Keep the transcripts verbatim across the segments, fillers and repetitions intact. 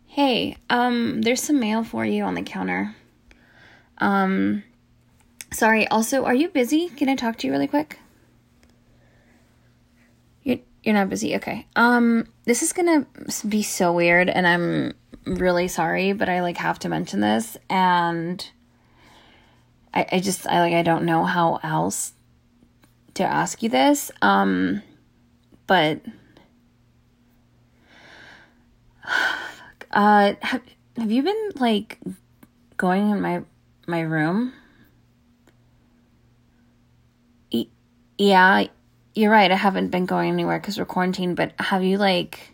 Hey, um, there's some mail for you on the counter. Um, sorry, also, are you busy? Can I talk to you really quick? You're, you're not busy? Okay. Um, this is gonna be so weird, and I'm really sorry, but I, like, have to mention this, and I, I just, I, like, I don't know how else to ask you this, um, but, uh, have, have you been, like, going in my, my room? E- yeah, you're right, I haven't been going anywhere because we're quarantined, but have you, like,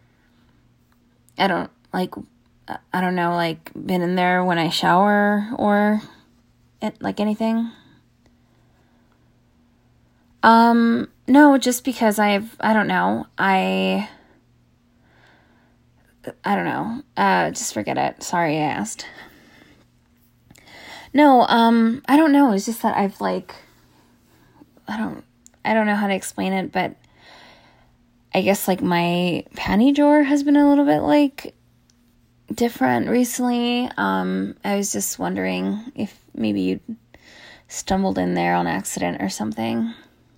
I don't, like, I don't know, like, been in there when I shower, or, it, like, anything? Um, no, just because I've, I don't know, I, I don't know, uh, just forget it, sorry I asked. No, um, I don't know, it's just that I've, like, I don't, I don't know how to explain it, but I guess, like, my panty drawer has been a little bit, like, different recently. Um, I was just wondering if maybe you stumbled in there on accident or something.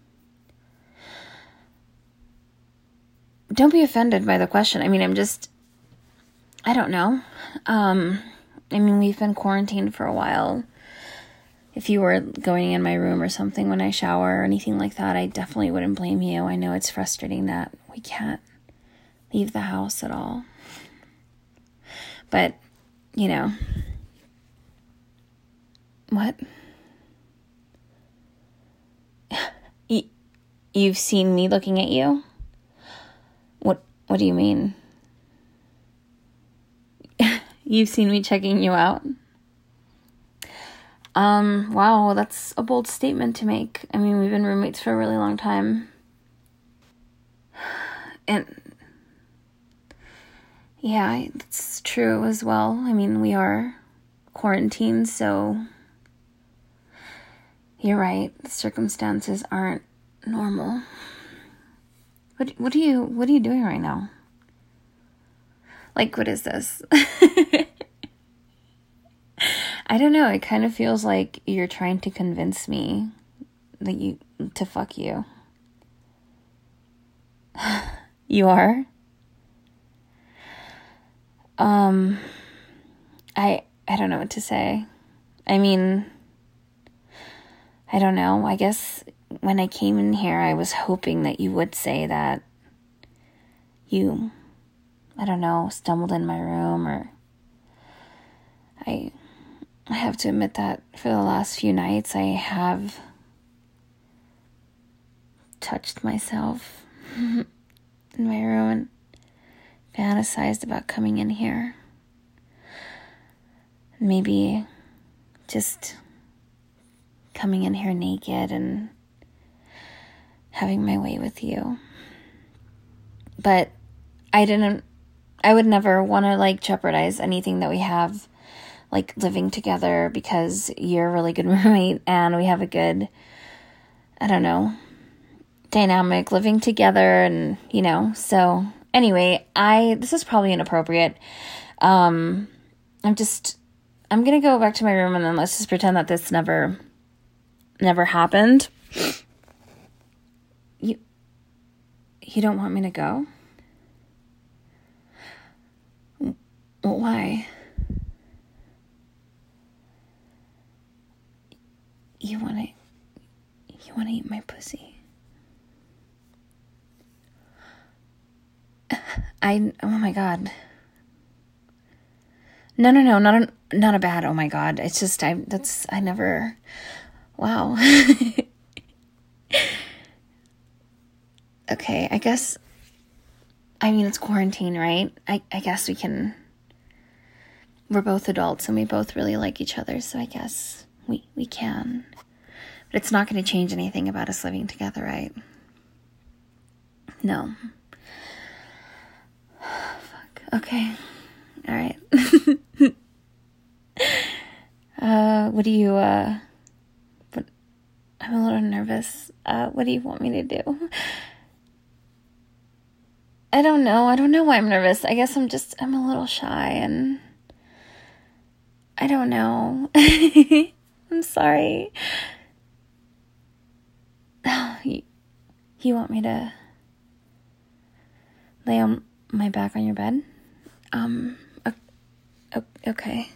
Don't be offended by the question. I mean, I'm just, I don't know. Um, I mean, we've been quarantined for a while. If you were going in my room or something when I shower or anything like that, I definitely wouldn't blame you. I know it's frustrating that we can't leave the house at all. But, you know. What? You've seen me looking at you? What What do you mean? You've seen me checking you out? Um, wow, that's a bold statement to make. I mean, we've been roommates for a really long time. And, yeah, it's true as well. I mean, we are quarantined, so you're right. The circumstances aren't normal. What what are you what are you doing right now? Like, what is this? I don't know. It kind of feels like you're trying to convince me that you to fuck you. You are? Um, I I don't know what to say. I mean, I don't know. I guess when I came in here, I was hoping that you would say that you, I don't know, stumbled in my room, or I, I have to admit that for the last few nights, I have touched myself in my room and fantasized about coming in here. Maybe just coming in here naked and having my way with you. But I didn't, I would never want to, like, jeopardize anything that we have, like, living together, because you're a really good roommate and we have a good, I don't know, dynamic living together, and, you know, so anyway, I, this is probably inappropriate. Um, I'm just, I'm going to go back to my room, and then let's just pretend that this never, never happened. You, you don't want me to go? Well, why? You want to, you want to eat my pussy? I, oh my God. No, no, no, not a, not a bad, oh my God. It's just, I, that's, I never, wow. Okay, I guess, I mean, it's quarantine, right? I, I guess we can, we're both adults and we both really like each other, so I guess we, we can. But it's not going to change anything about us living together, right? No. Fuck. Okay. All right. uh, what do you, uh, what, I'm a little nervous. Uh, what do you want me to do? I don't know. I don't know why I'm nervous. I guess I'm just, I'm a little shy and I don't know. I'm sorry. You, you want me to lay on my back on your bed? Um, okay.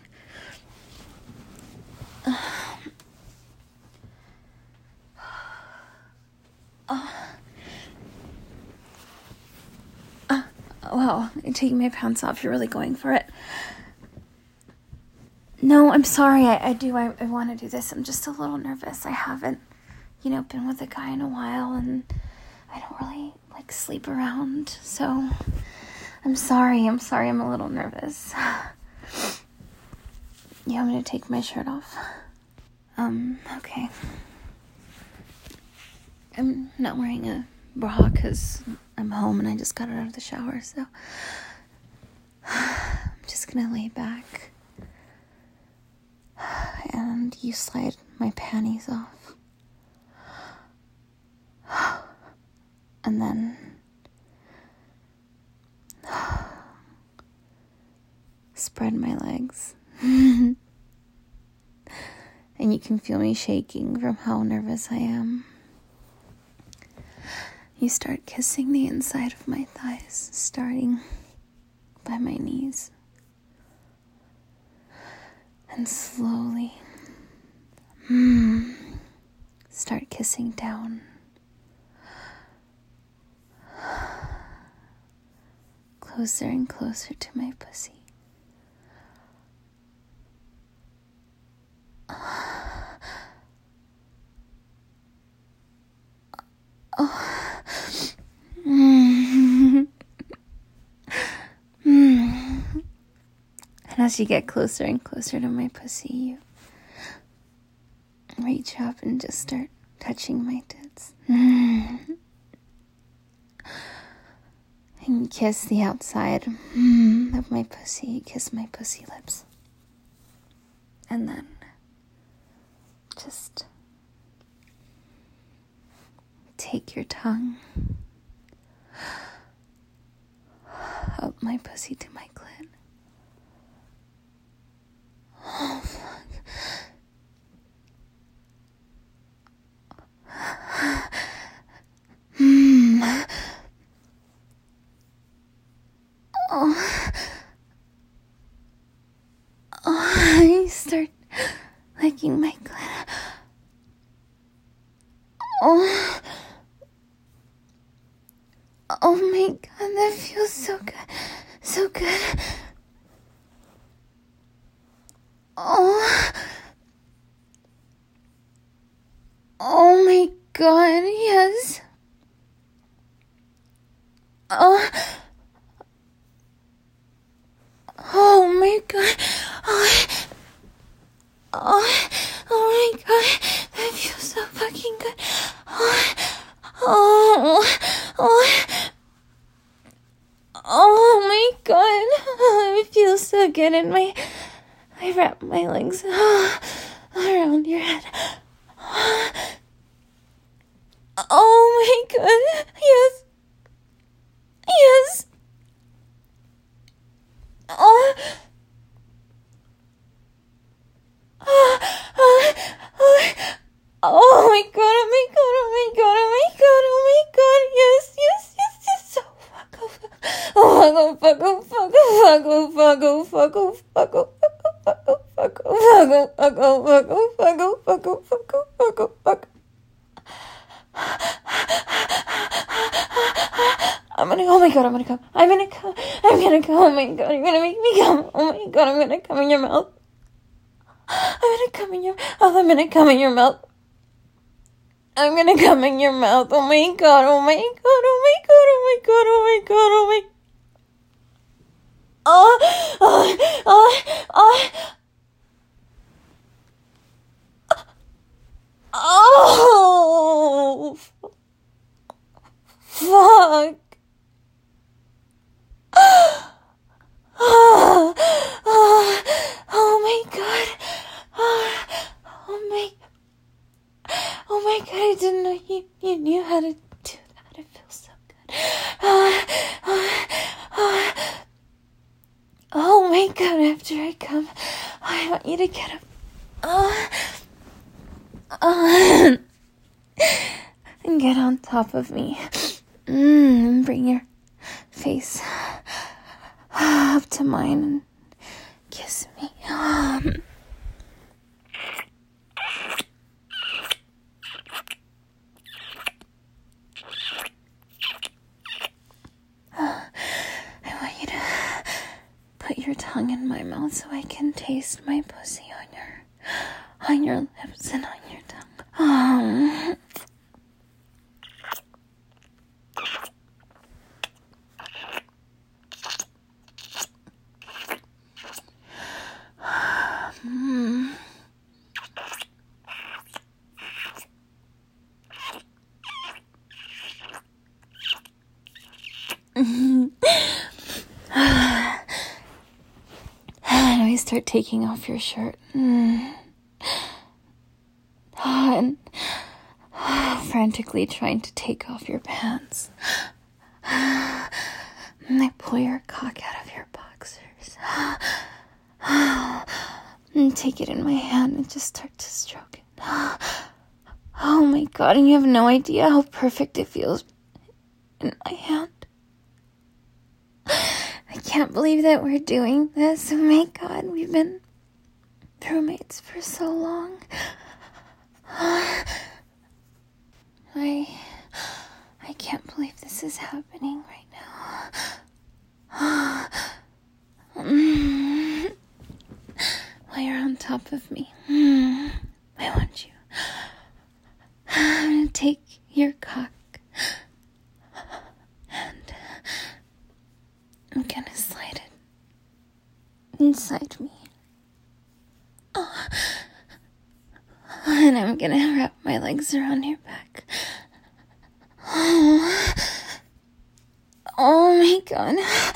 Oh. Uh, wow, taking my pants off. You're really going for it. No, I'm sorry. I, I do. I, I want to do this. I'm just a little nervous. I haven't, you know, been with a guy in a while, and I don't really, like, sleep around. So, I'm sorry. I'm sorry. I'm a little nervous. You want me to take my shirt off? Um, okay. I'm not wearing a bra because I'm home and I just got out of the shower, so I'm just gonna lay back and you slide my panties off, and then spread my legs. And you can feel me shaking from how nervous I am. You start kissing the inside of my thighs, starting by my knees. And slowly, mm, start kissing down. Closer and closer to my pussy. Oh. Mm. Mm. And as you get closer and closer to my pussy, you reach up and just start touching my tits. Mm. And you kiss the outside mm, of my pussy. You kiss my pussy lips. And then just take your tongue up my pussy to my clit. Oh, fuck. Mm. Oh. Oh, I start licking my clit. Oh. Oh my god, that feels so good. So good. Oh. Oh my god, yes. Oh. Oh my god. Oh. Oh. Oh my god. That feels so fucking good. Oh. Oh. Oh. Oh my god. It feels so good in my... I wrap my legs around your head. Oh my god. Yes. Yes. Oh. Oh, oh, oh, oh my god, oh my god, oh my god, oh my god, oh my god, yes, yes, yes, yes, oh fuck, oh fuck, oh fuck, oh fuck, oh fuck, oh fuck, oh fuck, oh fuck, oh fuck, oh fuck, oh fuck, oh fuck, oh fuck, oh fuck, oh fuck, oh fuck, oh fuck, oh fuck. I'm gonna, oh my god, I'm gonna come, I'm gonna come, I'm gonna come, oh my god, you're gonna make me come, oh my god, I'm gonna come in your mouth. I'm gonna come in your mouth. I'm gonna come in your mouth. I'm gonna come in your mouth. Oh my god. Oh my god. Oh my god. Oh my god. Oh my god. Oh my. Oh. Oh. Oh. Oh. Oh. Fuck. Oh. Oh. Oh my god. Oh, oh my, oh my god, I didn't know you, you knew how to do that. It feels so good. Oh, oh, my God, after I come, I want you to get up. Oh. Oh. And get on top of me. Mm, and bring your face up to mine and kiss me. Um. I want you to put your tongue in my mouth so I can taste my pussy on your, on your lips and on your tongue. Um. Mm. And I start taking off your shirt. Mm. And frantically trying to take off your pants. And I pull your cock out of your boxers. And take it in my hand and just start to stroke it. Oh my God, and you have no idea how perfect it feels in my hand. I can't believe that we're doing this. Oh my God, we've been roommates for so long. I I can't believe this is happening right now. While you're on top of me, I want you. I'm gonna take your cock and I'm gonna slide it inside me. Oh. And I'm gonna wrap my legs around your back. Oh, oh my God.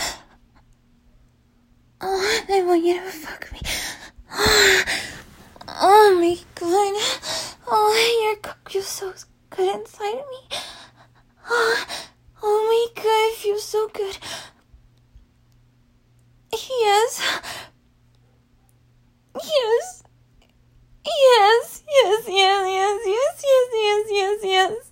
Oh, I want you to fuck me. Oh, oh my God. Oh, your cock feels so good inside of me. Oh, oh my God, it feels so good. Yes. Yes. Yes, yes, yes, yes, yes, yes, yes, yes, yes.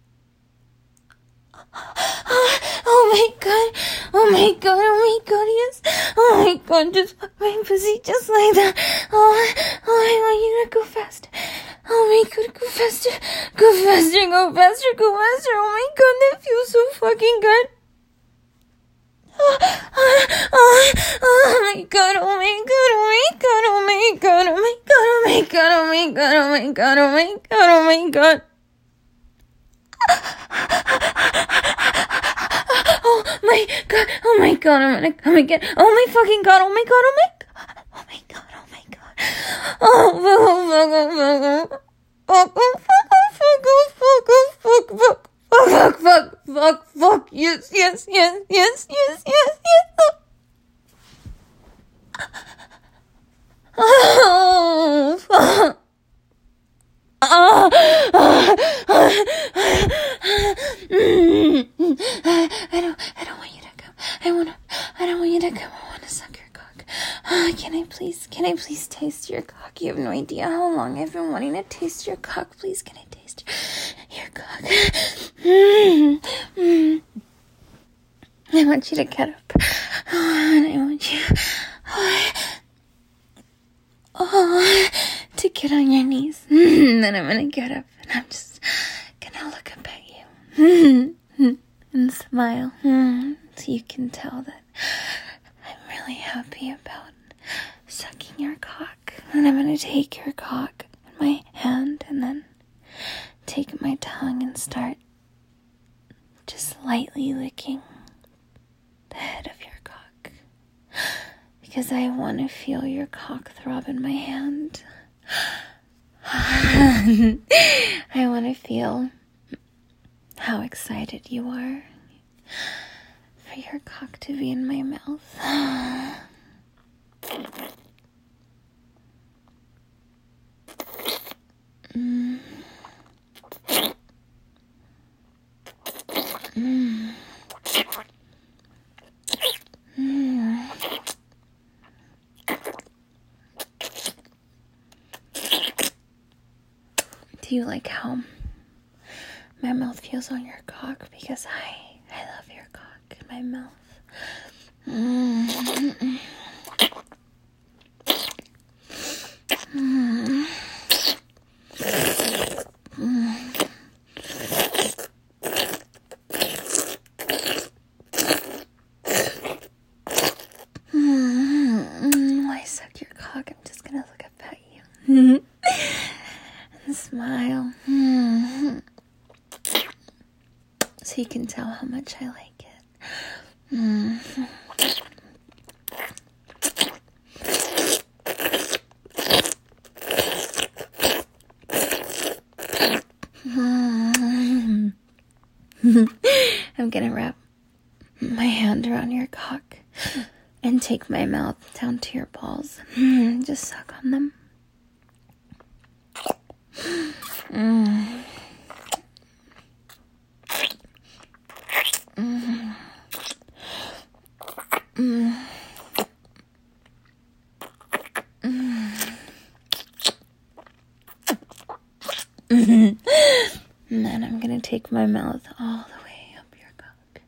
Oh my God, oh my God, oh my God, yes. Oh my God, just fuck my pussy just like that. Oh, oh, I want you to go faster. Oh my God, go faster, go faster, go faster, go faster. Oh my God, that feels so fucking good. Oh, oh, oh, oh my God, oh my God, oh my God, oh my God, oh my God, oh my God, oh my God, oh my God, oh my God, oh my God. Oh my God, oh my God, I'm gonna come again. Oh my fucking God, oh my God, oh my God, oh my God, oh my God. Oh, fuck, fuck, fuck, fuck, fuck, fuck, fuck, fuck, fuck. Fuck, fuck, fuck, fuck, yes, yes, yes, yes, yes, yes, yes. Oh, fuck. Oh, I don't, I don't want you to come. I want to, I don't want you to come. I want to suck your cock. Oh, can I please, can I please taste your cock? You have no idea how long I've been wanting to taste your cock. Please, can I taste your cock? Mm, mm. I want you to get up. Oh, and I want you oh, oh, to get on your knees. Mm, then I'm going to get up and I'm just going to look up at you mm, and smile mm, so you can tell that I'm really happy about sucking your cock. And I'm going to take your cock in my hand and then take my tongue and start just lightly licking the head of your cock. Because I want to feel your cock throb in my hand. I want to feel how excited you are for your cock to be in my mouth. Mm. Mm. Mm. Do you like how my mouth feels on your cock? Because I, I love your cock in my mouth. Mm-hmm. Mm-hmm. Mm-hmm. Why suck your cock? I'm just gonna look up at you and smile, mm-hmm. so you can tell how much I like it. Mm-hmm. I'm gonna wrap my hand around your cock and take my mouth down to your balls. Just suck on them. Mm. Mm. Mm. Mm. And then I'm gonna take my mouth all the way up your cock.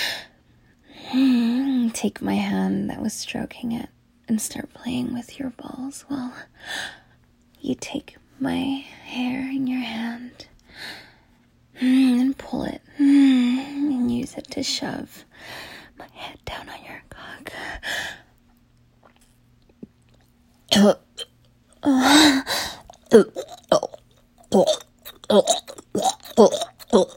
Mm. Take my hand that was stroking it and start playing with your balls while you take my hair in your hand mm, and pull it mm, and use it to shove my head down on your cock. Uh, uh, uh, uh, uh, uh, uh, uh.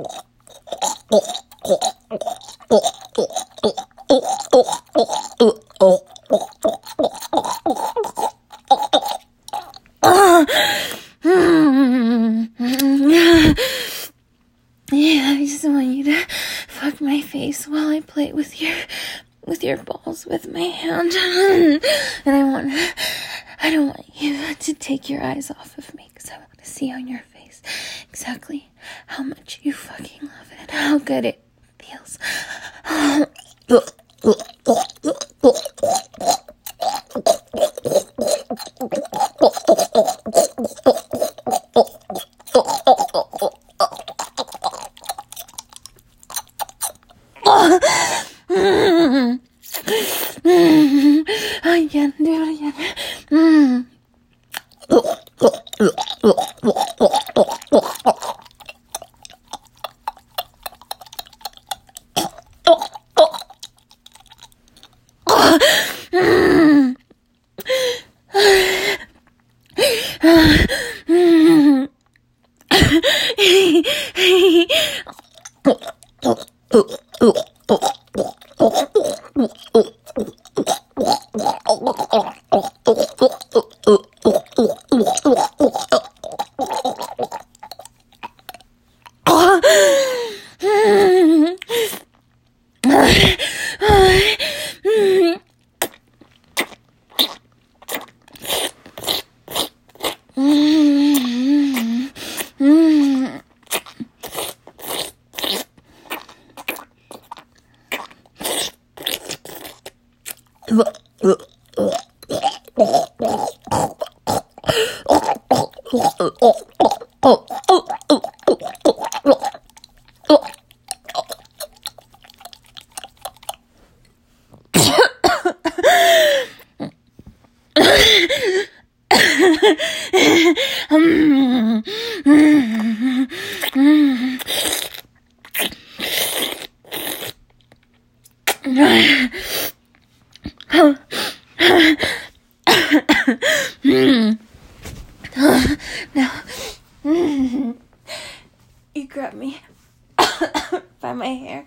Yeah, I just want you to fuck my face while I play with your with your balls with my hand. And I want I don't want you to take your eyes off of me, because I want to see on your face exactly how much you fucking love it and how good it feels. Again, do it again. Mm. Now, you grab me by my hair.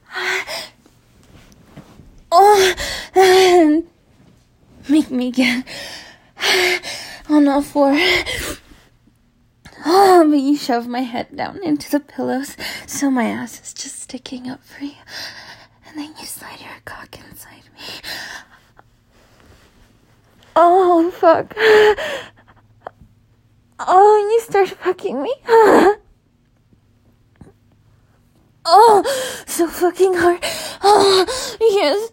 Oh, and make me get on all four. Oh, but you shove my head down into the pillows so my ass is just sticking up for you. And then you slide your cock inside me. Oh, fuck. Oh, and you start fucking me. Oh, so fucking hard. Oh, yes.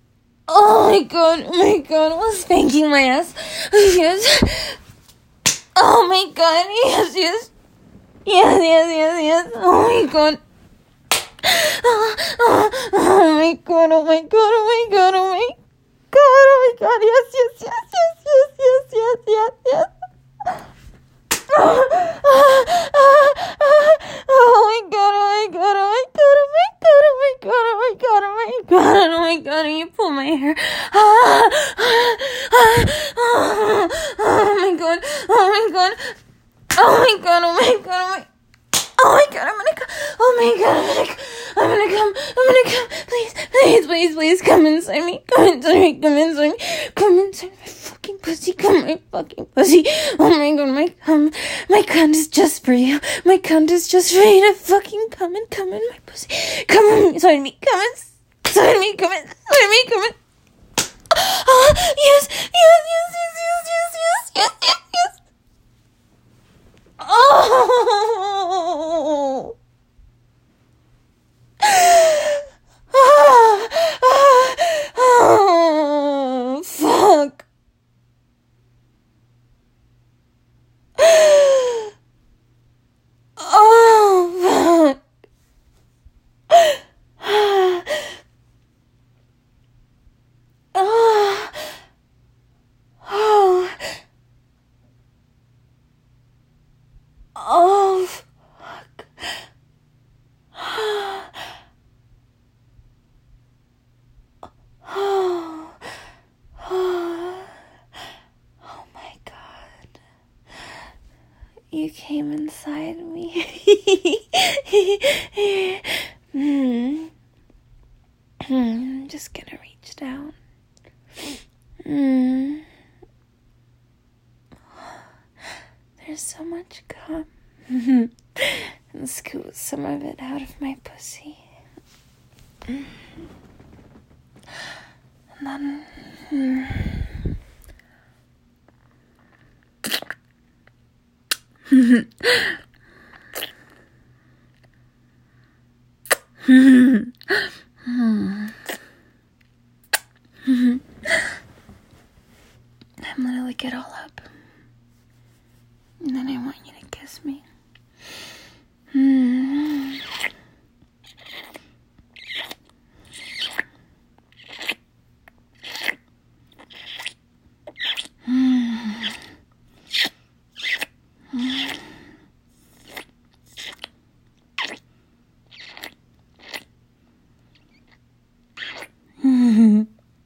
Oh my god, oh my god, I was spanking my ass. Yes. Oh my god, yes, yes. Yes, yes, yes, yes. Oh my god. Oh, oh, oh my god, oh my god, oh my god, oh my god, oh my god, yes, yes, yes, yes, yes, yes, yes, yes, yes. Oh, oh, oh, oh my god, oh my god, oh my god, oh my god, oh my god, oh my god, oh my god, oh my god, and you pull my hair. Ah, ah, ah, oh, oh my god, oh my god, oh my god, oh my god, oh my Oh my god, I'm gonna come. Oh my god, I'm gonna come. I'm gonna come. I'm gonna come. Please, please, please, please come inside me. Come inside me. Come inside me. Come inside my fucking pussy. Come my fucking pussy. Oh my god, my cum. My cunt is just for you. My cunt is just for you to fucking come and come in my pussy. Come inside me. Come inside me. Come inside me. Come in. Oh, yes, yes, yes, yes, yes, yes, yes, yes, yes, yes. Oh. Oh. Oh. Fuck. Oh, fuck. Oh. Oh. Oh, fuck. Oh, oh, oh my god. You came inside me. mm. I'm just gonna reach down. Mm. There's so much cum. And scoot some of it out of my pussy. And then... Mm. I'm gonna lick it all up. And then I want you to kiss me. Mm. Mm. Mm.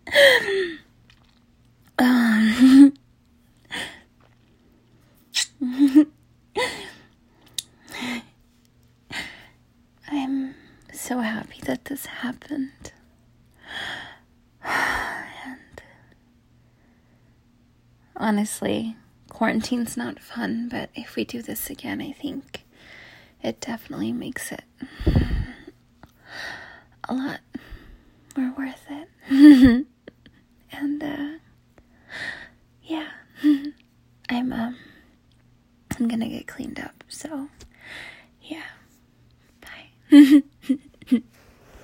um. I'm so happy that this happened. And honestly, quarantine's not fun, but if we do this again, I think it definitely makes it a lot more worth it. And uh yeah. I'm um I'm gonna get cleaned up, so yeah. Bye.